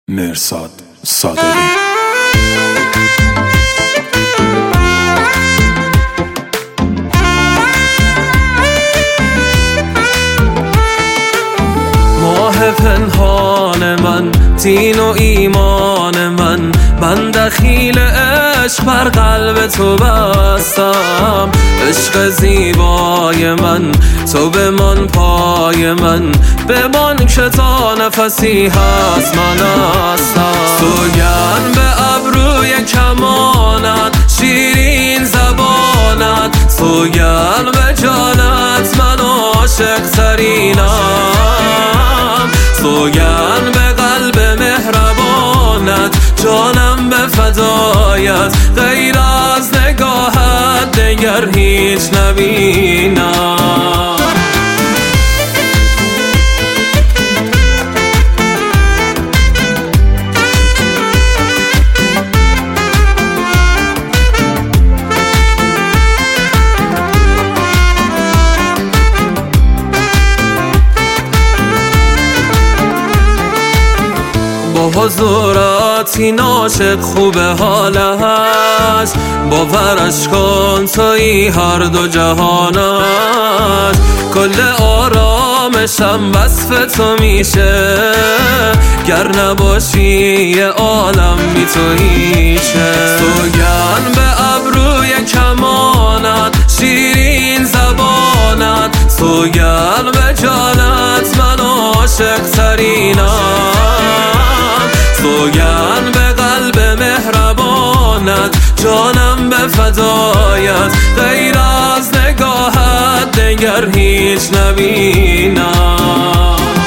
مرصاد صادقی. ماه پنهان من، دین و ایمان من دخیل عشق بر قلب تو بستم. عشق زیبای من، تو بمان پای من، بمان که تا نفسی هست من هستم. سوگند به ابروی کمانت، شیرین زبانت، سوگند به جانت، من عاشق ترینم. سوگند به قلب مهربانت، جانم به فدایت، غیر از نگاهت دگر هیچ نبینم. با حضورت این عاشق خوب حالش، باورش کن تویی هر دو جهانش. کل آرامشم وصف تو میشه، گر نباشی یه عالم بی تو هیچه. سوگند به ابروی کمانت، شیرین زبانت، سوگند به جانت، من عاشق ترینم. سوگند به قلب مهربانت، جانم به فدایت، غیر از نگاهت دگر هیچ نبینم.